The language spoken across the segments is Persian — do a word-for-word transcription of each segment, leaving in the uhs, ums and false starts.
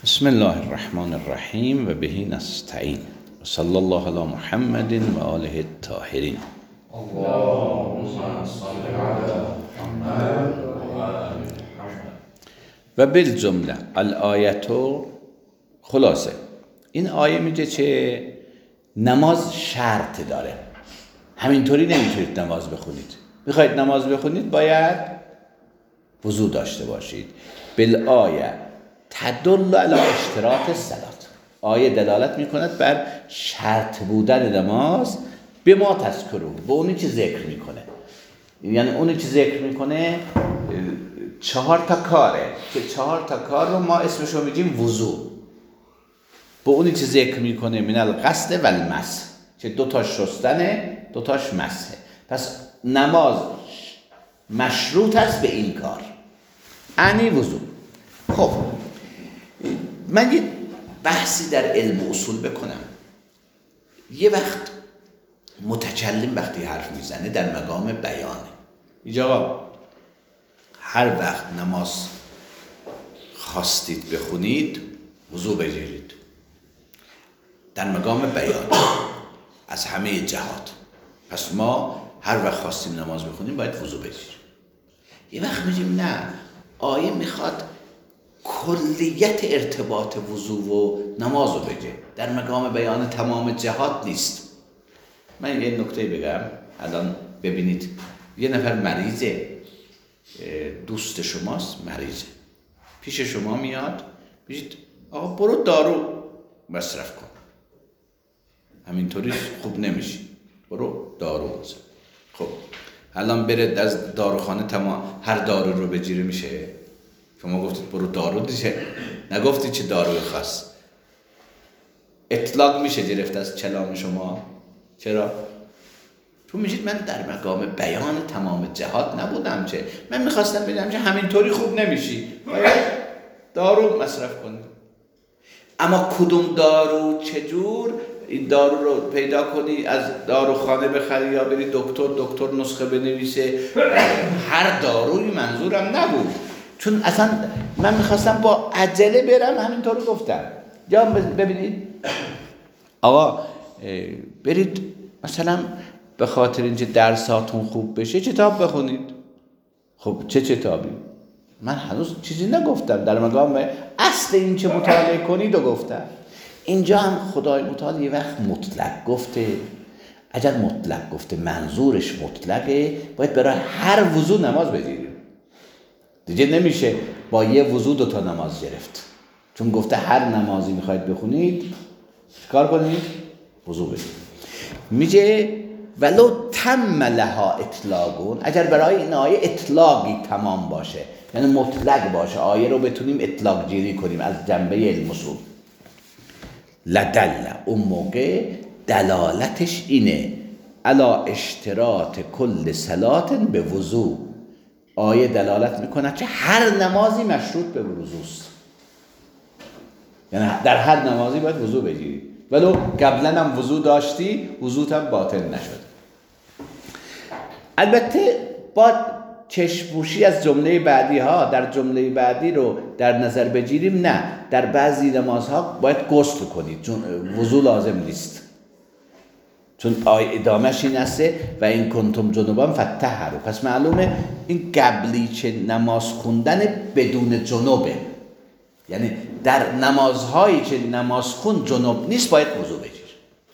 بسم الله الرحمن الرحیم و بهی نستعین و صلی الله علی محمد و آله الطاهرین. اللهم صل علی محمد و آل محمد. و بالجمله الآیتو، خلاصه این آیه میگه که نماز شرط داره، همینطوری نمیتونید نماز بخونید. میخواید نماز بخونید باید وضو داشته باشید. بالآیه تدل علی اشتراط الصلات، آیه دلالت میکند بر شرط بودن نماز به ما تذکرو، به اونی که ذکر میکنه. یعنی اونی که ذکر میکنه چهار تا کاره که چهار تا کار رو ما اسمشو میگیم وضو. به اونی که ذکر میکنه من الغسل و المسح، که دوتاش شستنه دوتاش مسحه. پس نماز مشروط است به این کار، یعنی وضو. خب من یه بحثی در علم اصول بکنم. یه وقت متکلم وقتی حرف میزنه در مقام بیانه، اینجا هر وقت نماز خواستید بخونید وضو بگیرید، در مقام بیان از همه جهات. پس ما هر وقت خواستیم نماز بخونیم باید وضو بگیریم. یه وقت میگیم نه، آیه میخواد کلیت ارتباط وضو و نماز رو بگه، در مقام بیان تمام جهات نیست. من یه نکته بگم. الان ببینید یه نفر مریضه، دوست شماست مریضه، پیش شما میاد میگید آقا برو دارو مصرف کن، همینطوری خوب نمیشی، برو دارو بزن. خب الان بره از داروخانه تمام هر دارو رو بگیره میشه؟ شما گفتید برو دارو دیشه، نگفتید چه داروی خاص. اطلاق میشه گرفت از کلام شما. چرا؟ چون میگید من در مقام بیان تمام جهات نبودم، چه من میخواستم بگم که همینطوری خوب نمیشی، باید دارو مصرف کنی. اما کدوم دارو، چجور این دارو رو پیدا کنی، از داروخانه بخری یا بری دکتر، دکتر نسخه بنویسه، هر داروی منظورم نبود. چون اصلا من میخواستم با عجله برم، همینطور گفتم. یا ببینید آقا برید مثلا به خاطر اینکه درساتون خوب بشه کتاب بخونید. خب چه کتابی؟ من هنوز چیزی نگفتم، در مقام اصل این که مطالعه کنید و گفتم. اینجا هم خدای متعال یه وقت مطلق گفته. اگر مطلق گفته منظورش مطلقه، باید برای هر وضو نماز بگیریم. دیگه نمیشه با یه وضو دو تا نماز گرفت، چون گفته هر نمازی میخواید بخونید چیکار کنید؟ وضو بگیرید. میگه ولو تم لها اطلاقون، اگر برای این آیه اطلاقی تمام باشه، یعنی مطلق باشه، آیه رو بتونیم اطلاق گیری کنیم از جنبه علم اصول، لدل، اون موقع دلالتش اینه علا اشتراط کل صلات به وضو. آیه دلالت میکنه که هر نمازی مشروط به وضوست، یعنی در هر نمازی باید وضو بگیری، ولو قبلا هم وضو داشتی وضوت هم باطل نشد. البته با چشم‌پوشی از جمله بعدی ها، در جمله بعدی رو در نظر بگیریم، نه، در بعضی نمازها باید غسل کنید، چون وضو لازم نیست. چون آیه ادامهش این هسته و این کنتم جنوبا فطهروا. پس معلومه این قبلی که نماز خوندن بدون جنوبه، یعنی در نمازهایی که نماز خون جنوب نیست باید وضو بگیر.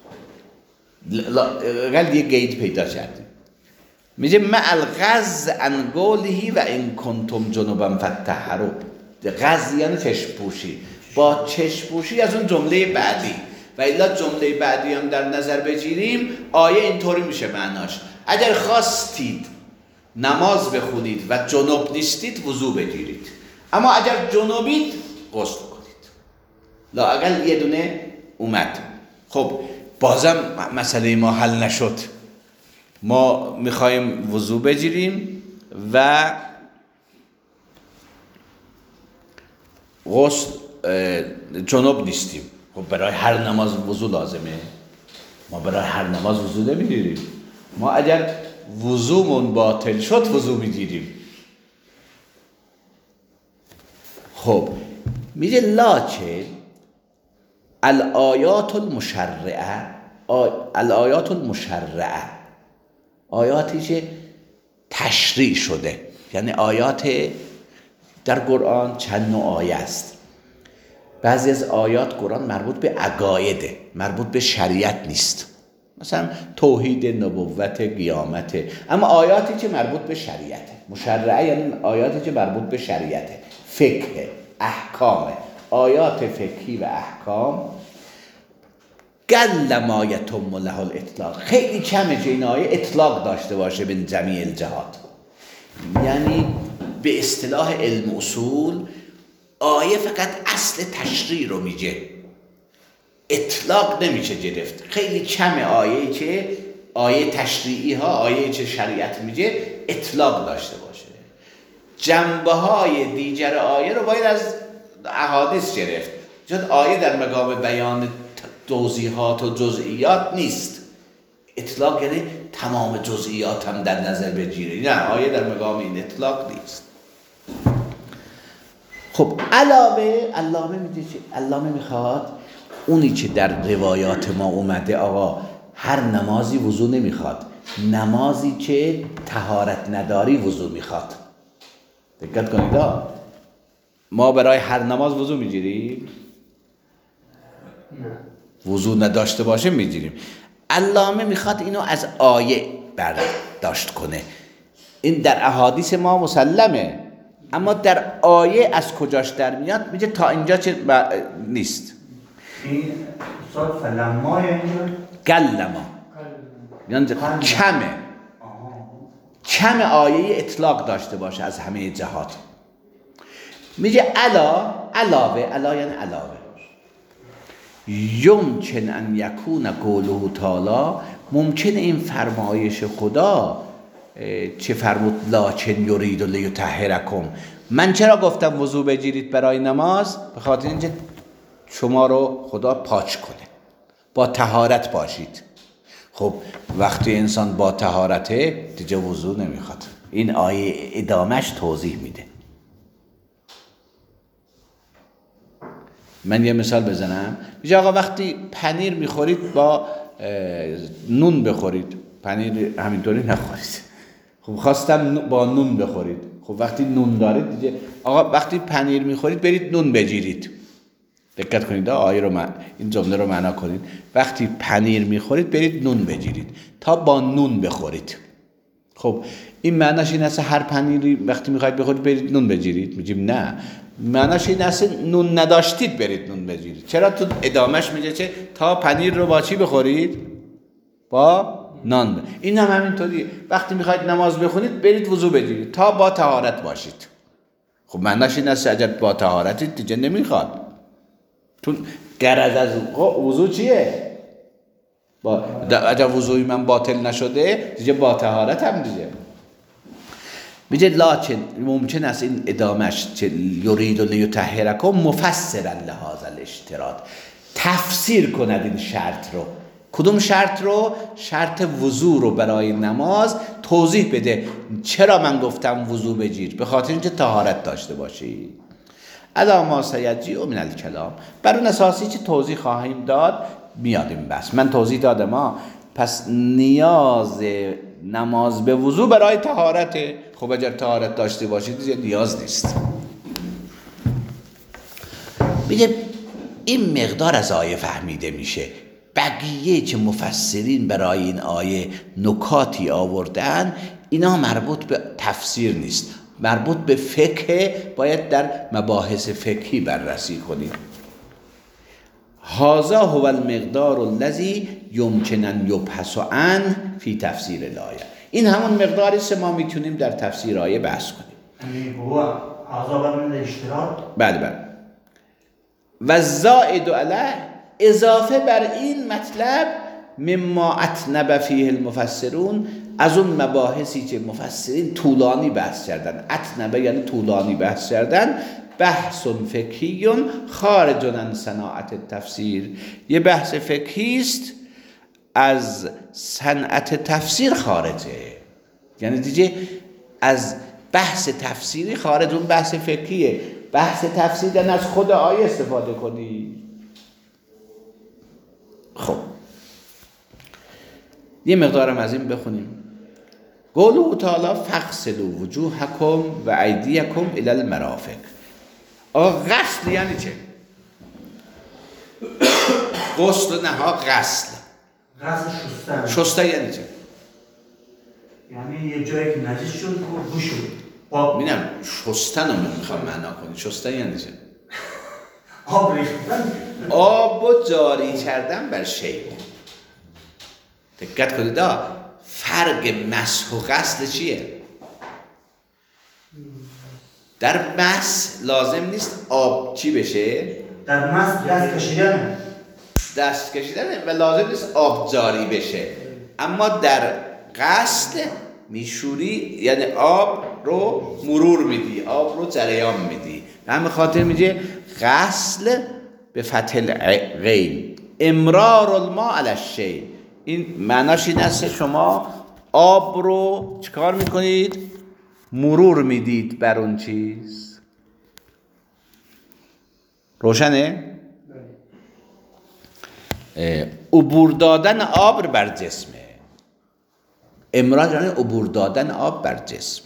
اقل یه قید پیدا کردیم. میگه مع الغض عن قوله و این کنتم جنوبا فطهروا. غض یعنی چشم پوشی، با چشم پوشی از اون جمله بعدی. و الا جمله بعدی هم در نظر بگیریم، آیه اینطوری میشه معناش اگر خواستید نماز بخونید و جنوب نیستید وضو بگیرید، اما اگر جنوبید غسل کنید. لااقل یه دونه اومد. خب بازم مسئله ما حل نشد. ما میخوایم وضو بگیریم و غسل جنوب نیستیم. خب برای هر نماز وضو لازمه؟ ما برای هر نماز وضو نمیگیریم. ما اگر وضومون باطل شد وضو میگیریم. خب میگه لاکن الآیات المشرعه، الآیات المشرعه، آیاتی که تشریع شده، یعنی آیات در قرآن چند نوع آیه است. بعضی از آیات قرآن مربوط به عقایده، مربوط به شریعت نیست، مثلا توحید، نبوت، قیامت. اما آیاتی که مربوط به شریعته، مشرعه یعنی آیاتی که مربوط به شریعته، فقه، احکام، آیات فقهی و احکام. قل ما یتم له الاطلاق، خیلی کمه که این آیه اطلاق داشته باشه به جمیع الجهات. یعنی به اصطلاح علم اصول آیه فقط اصل تشریع رو میگه، اطلاق نمیشه گرفت. خیلی کمه آیه‌ای که آیه تشریعی ها، آیه‌ای که شریعت میگه اطلاق داشته باشه. جنبه های دیگر آیه رو باید از احادیث گرفت، چون آیه در مقام بیان توضیحات و جزئیات نیست. اطلاق یعنی تمام جزئیات هم در نظر بگیره، نه، آیه در مقام این اطلاق نیست. خب علاوه علامه میگه چه؟ علامه میخواد اونی که در روایات ما اومده آقا هر نمازی وضو نمیخواد، نمازی که طهارت نداری وضو میخواد. دقت کنید، ما برای هر نماز وضو میگیریم؟ وضو نداشته باشه میگیریم. علامه میخواد اینو از آیه برداشت کنه. این در احادیث ما مسلمه، اما در آیه از کجاش در میاد؟ میگه تا اینجا چه ب... نیست. این استاد فلما اینجا گلما یعنی کمه، کم آیه اطلاق داشته باشه از همه جهات. میگه علا، علاوه، علا یعنی علاوه. یمکن ان یکون قوله تعالی، ممکن این فرمایش خدا چه فرمود لاکن یرید لیطهرکم، من چرا گفتم وضو بگیرید برای نماز؟ به خاطر اینکه شما رو خدا پاک کنه، با طهارت باشید. خب وقتی انسان با طهارته دیگه وضو نمیخواد. این آیه ادامش توضیح میده. من یه مثال بزنم. میگه آقا وقتی پنیر میخورید با نون بخورید، پنیر همینطوری نخورید. خب خواستم با نون بخورید. خب وقتی نون دارید دیگه آقا وقتی پنیر میخورید برید نون بگیرید. دقت کنید، آیه رو من این جمله رو معنا کنید. وقتی پنیر میخورید برید نون بگیرید تا با نون بخورید. خب این معناش این است هر پنیری وقتی میخواید بخورید برید نون بگیرید؟ میگیم نه، معناش این است نون نداشتید برید نون بگیرید. چرا؟ تو ادامهش میگه چه؟ تا پنیر رو با چی بخورید؟ با نان ب... این هم همینطوری وقتی میخواید نماز بخونید برید وضو بگیرید تا با طهارت باشید. خب معناش این است اگر با طهارتید دیگه نمیخواد. تو غرض از وضو چیه؟ با اگر وضوی من باطل نشده دیگه با طهارت هم دیگه. میگه لاکن ممکن است این ادامش چه یرید لیطهرکم مفسرا لهذا الاشتراط، تفسیر کند این شرط رو. کدوم شرط رو؟ شرط وضو رو برای نماز توضیح بده. چرا من گفتم وضو بگیر؟ به خاطر اینکه طهارت داشته باشی. الا ما سیجیء من الکلام، بر اون اساسی که توضیح خواهیم داد میادیم. بس من توضیح دادم ما، پس نیاز نماز به وضو برای طهارته. خب اگر طهارت داشته باشید دیگه نیاز نیست. میگه این مقدار از آیه فهمیده میشه. بقیه که مفسرین برای این آیه نکاتی آوردن اینا مربوط به تفسیر نیست، مربوط به فقه، باید در مباحث فقهی بررسی کنید. هذا هو المقدار الذي يمكن ان يبحث عنه فی تفسیر الآیه. این همون مقداری است ما میتونیم در تفسیر آیه بحث کنیم. یعنی هو اعضا من الاشتراط. بله بله. و زائد علیه، اضافه بر این مطلب، مما اطنب فیه المفسرون، از اون مباحثی که مفسرین طولانی بحث کردن. اطنبه یعنی طولانی بحث کردن. بحث فقهی خارج عن صناعت تفسیر، یه بحث فقهی است از صنعت تفسیر خارجه، یعنی دیگه از بحث تفسیری خارج، اون بحث فقهیه. بحث تفسیر از خود آیه استفاده کنی. خب یه مقدارم از این بخونیم. قوله تعالی فغسلوا وجوهکم و ایدیکم الی المرافق. آقا غسل یعنی چه؟ غسل نه ها غسل. غسل شستن. شستن یعنی چه؟ یعنی یه جایی که نجس شد بو شد. آب می‌دونم شستن رو میخوام معنا کنی. شستن یعنی چه؟ آب ریختن. آب و جاری کردن بر شی. دقت کنید دا فرق مسح و غسل چیه؟ در مسح لازم نیست آب چی بشه؟ در مسح دست کشیدن. دست کشیدن و لازم نیست آب جاری بشه. اما در غسل میشوری یعنی آب رو مرور میدی، آب رو جریان میدی. به همین خاطر میگه غسل به فتح الغین امرار الماء علی الشیء. این معناش این است شما آب رو چیکار میکنید؟ مرور میدید بر اون چیز. روشنه؟ عبور دادن آب بر جسمه. امرار یعنی عبور دادن آب بر جسم.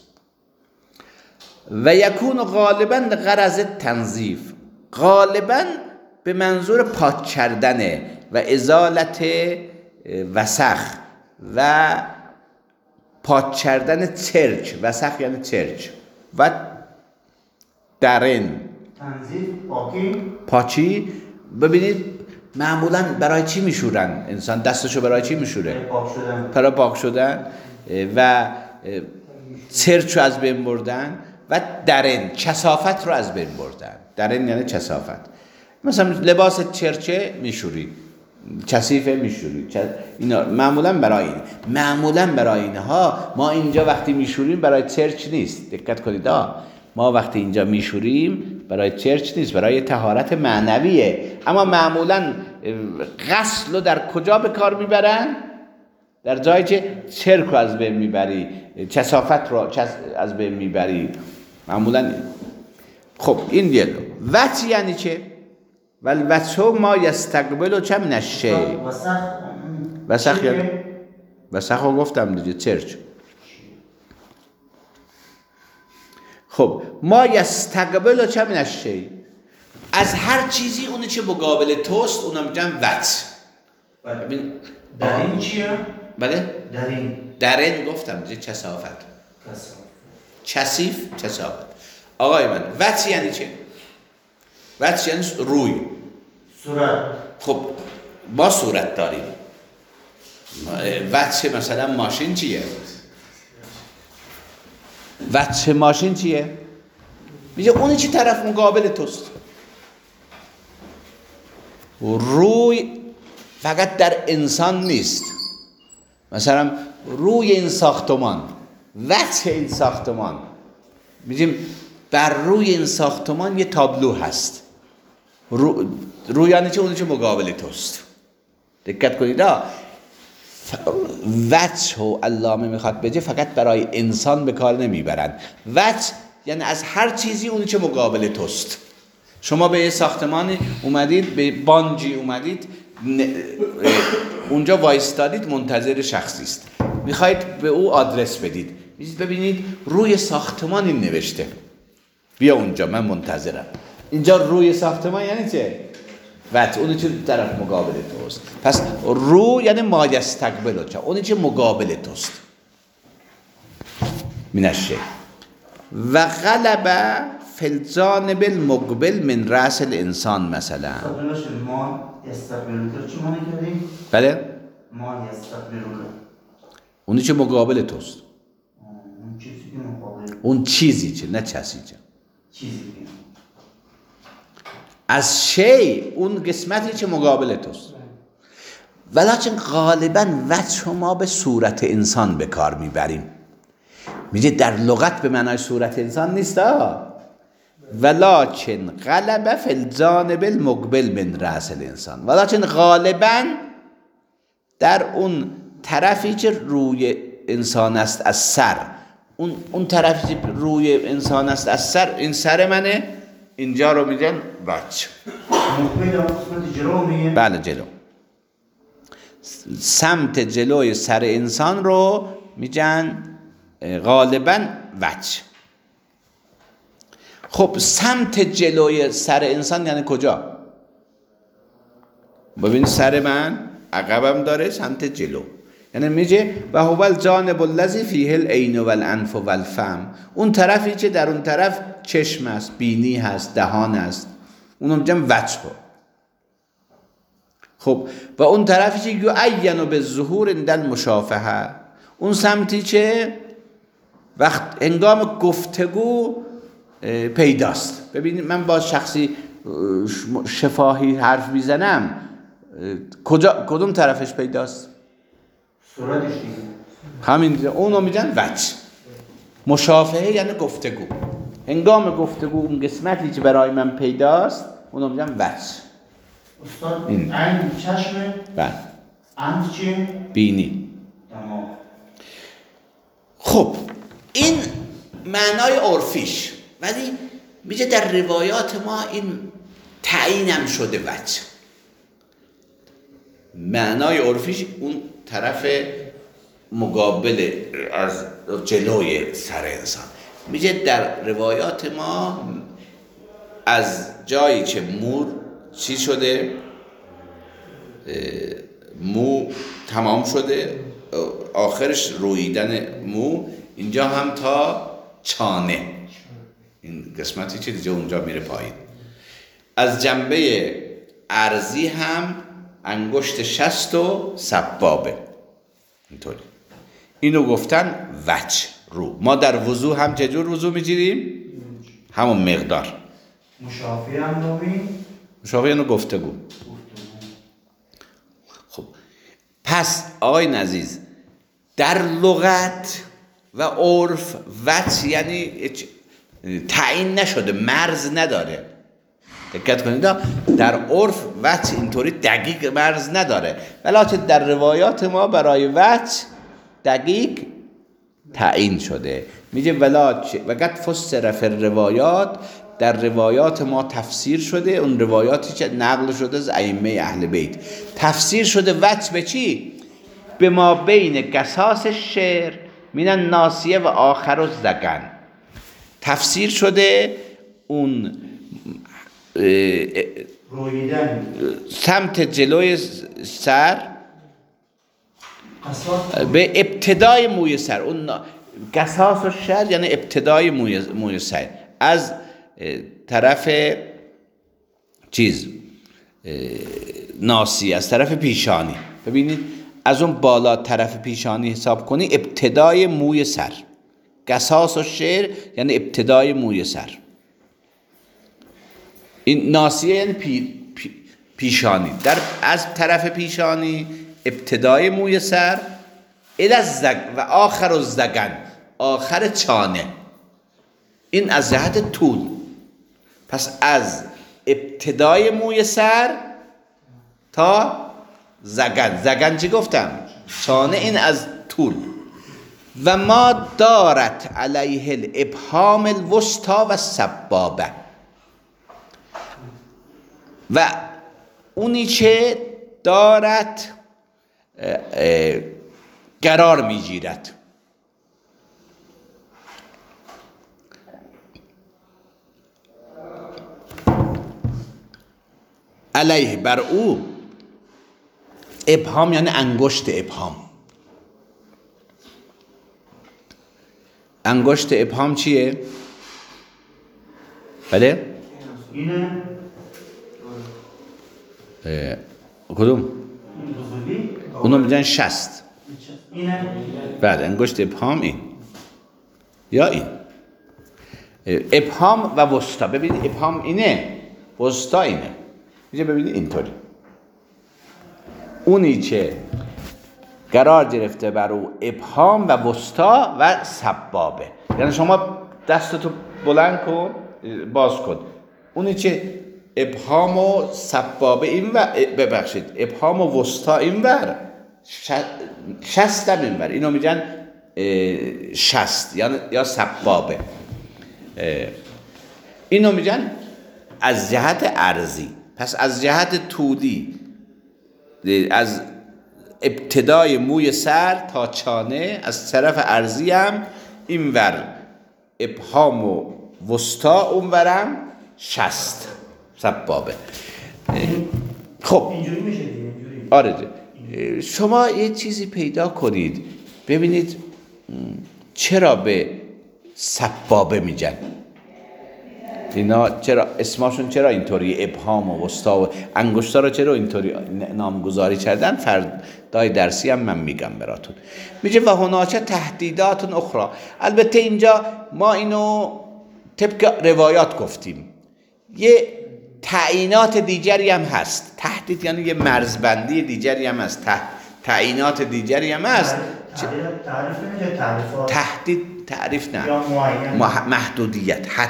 و یکون غالبا غرض تنظیف، غالبا به منظور پاک کردنه و ازالت وسخ و پاک کردن چرچ. وسخ یعنی چرچ و درن تنظیف پاکی. پاچی. ببینید معمولا برای چی میشورن انسان؟ دستشو برای چی میشوره؟ پاک شدن. برای پاک شدن و چرچ رو از بین بردن و درن کثافت رو از بین بردن. درن یعنی کثافت. مثلا لباس چرچه میشوری، کثیفه میشوری. اینا معمولا برای این معمولا برای اینها ما اینجا وقتی میشوریم برای چرچ نیست. دقت کنید ها، ما وقتی اینجا میشوریم برای چرچ نیست، برای طهارت معنویه. اما معمولا غسل رو در کجا به کار میبرن؟ در جایی که چرک رو از بین میبری، کثافت رو از بین میبری معمولا. خب این دیگه وچ یعنی چه؟ والوچه ما یستقبل چه من الشیء. وسخ. وسخ یعنی وسخ رو گفتم دیگه، چرچ. خب ما یستقبل چه من الشیء، از هر چیزی اونی که مقابل توست اونم میگن وچ. ببین درین چیه؟ بله؟ درین. درین گفتم دیگه کثافت. کثافت. کثیف کثافت. آقای من وچ یعنی چه؟ وچ یعنی روی. صورت. خب ما صورت داریم. وچ مثلا ماشین چیه؟ وچ ماشین چیه؟ میگه اونی چی طرف مقابل توست. روی فقط در انسان نیست. مثلا روی این ساختمان، وچ این ساختمان، میگیم بر روی این ساختمان یه تابلو هست. رو روی یعنی چه؟ اونی چه مقابل توست. دقت کنید ها، وچ و علامه میخواد بگه فقط برای انسان به کار نمیبرن. وچ یعنی از هر چیزی اونی چه مقابل توست. شما به یه ساختمانی اومدید، به بانجی اومدید، اونجا وایستادید، منتظر شخصی است، میخواید به او آدرس بدید، میگید ببینید روی ساختمان این نوشته، بیا اونجا من منتظرم. اینجا روی ساختمان یعنی چه؟ وقت اونی چه طرف مقابل توست. پس رو یعنی ما یستقبل چه، اونی چه مقابل توست من الشیء. و غلب فی الجانب المقبل من رأس الانسان مثلا. ما یستقبل چی معنی کردیم؟ بله؟ ما یستقبل اونی چه مقابل توست. اون چیزی که مقابل. اون چیزی چه، نه چیزی چه. چیزی که از شی اون قسمتی که مقابل توست. ولیکن غالبا وجه ما به صورت انسان به کار میبریم. میگه در لغت به معنای صورت انسان نیست ها. ولیکن غلب فی الجانب المقبل من رأس الانسان. ولیکن غالبا در اون طرفی که روی انسان است از سر، اون اون طرفی که روی انسان است از سر، این سر منه، اینجا رو میگن وجه. مقبل هم قسمت جلو میگه؟ بله جلو. سمت جلوی سر انسان رو میگن غالبا وجه. خب سمت جلوی سر انسان یعنی کجا؟ ببین سر من عقبم داره سمت جلو، یعنی میگه و هو الجانب الذی فیه العین والانف والفم، اون طرفی که در اون طرف چشم است، بینی هست، دهان است، اونو میگن وجه. خب و اون طرفی که یعین بالظهور عند المشافهه، اون سمتی که وقت هنگام گفتگو پیداست. ببینید من با شخصی شفاهی حرف میزنم، کجا کدوم طرفش پیداست؟ صورتش دیگه همین، اونو میگن وجه. مشافهه یعنی گفتگو، هنگام گفتگو اون قسمتی که برای من پیداست اونو میگن وجه. استاد این عین چشمه؟ بله. انف چیه؟ بینی. تمام. خب این معنای عرفیش، ولی میگه در روایات ما این تعیینم شده وجه. معنای عرفیش اون طرف مقابل از جلوی سر انسان. میگه در روایات ما از جایی که مو چی شده، مو تمام شده، آخرش رویدن مو، اینجا هم تا چانه، این قسمتی که دیگه اونجا میره پایین. از جنبه ارضی هم انگشت شست و سبابه، اینطوری. اینو گفتن وجه رو. ما در وضو هم چجور وضو میگیریم؟ همون مقدار. مشافی هم نومی؟ مشافی اینو گفتگو. خب پس آقای عزیز، در لغت و عرف وجه یعنی تعیین نشده، مرز نداره. دقت کنید، در عرف وجه اینطوری دقیق مرز نداره، ولی در روایات ما برای وجه دقیق تعیین شده. میگه ولا وقت فسر فی الروایات، در روایات ما تفسیر شده، اون روایاتی که نقل شده از ائمه اهل بیت تفسیر شده وجه به چی؟ به ما بین قصاص شعر من الناسیه و آخر الزگن. تفسیر شده اون رویدن سمت جلوی سر به ابتدای موی سر، اون قصاص و شر یعنی ابتدای موی, موی سر، از طرف چیز ناسی، از طرف پیشانی. ببینید از اون بالا طرف پیشانی حساب کنی، ابتدای موی سر. قصاص و شعر یعنی ابتدای موی سر. این ناسیه یعنی پی، پی، پیشانی، در از طرف پیشانی ابتدای موی سر الی الزگ و آخر الزگن، آخر چانه. این از جهت طول. پس از ابتدای موی سر تا زگن، زگن چی گفتم؟ چانه. این از طول. و ما دارت علیه الابهام الوسطی و سبابه، و اونی که دارت قرار میگیرد، علیه بر او، ابهام یعنی انگشت ابهام. انگشت ابهام چیه؟ بله؟ اینه کدوم؟ اونو میگن شست. اینه بعد انگشت ابهام این یا این ابهام و وسطا. ببینید ابهام اینه، وسطا اینه. میگه ببینید اینطوری، اونی که قرار گرفته بر او ابهام و وسطا و سبابه. یعنی شما دستتو بلند کن، باز کن، اونی که ابهام و سبابه این و ببخشید ابهام و وسطا این ور، شست هم این ور، اینو میگن شست یا یا سبابه. اینو میگن از جهت ارضی. پس از جهت طولی، از ابتدای موی سر تا چانه، از طرف ارضی هم اینور ابهام و وسطا، اونورم شست سبابه. خب اینجوری میشه دیگه، اینجوری. آره، شما یه چیزی پیدا کنید ببینید چرا به سبابه میگن اینا، چرا اسمشون چرا اینطوری ابهام و وسطا و انگشتا رو چرا اینطوری نامگذاری کردن؟ فردای درسی هم من میگم براتون. میگه و هناچه تهدیدات اخرى. البته اینجا ما اینو طبق روایات گفتیم، یه تعیینات دیگری هم هست. تهدید یعنی یه مرزبندی دیگری هم هست، تعیینات دیگری هم هست. تعریف نمیشه تعریفات. تهدید تعریف نه، یا معین، محدودیت، حد،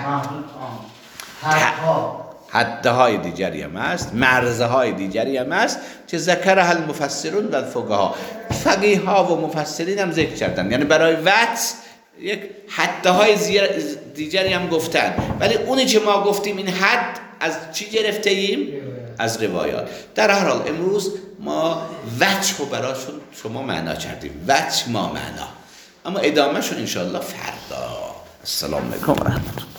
حدها، حدهای دیگری هم هست، مرزهای دیگری هم هست که ذکرها المفسرون و الفقها، فقیه ها و مفسرین هم ذکر کردن. یعنی برای وقت یک حدهای دیگری هم گفتن، ولی اونی که ما گفتیم این حد از چی گرفته ایم؟ از روایات. در هر حال امروز ما وجه رو براشون شما معنا کردیم، وجه ما معنا، اما ادامه شو انشاءالله فردا. السلام علیکم و رحمت الله.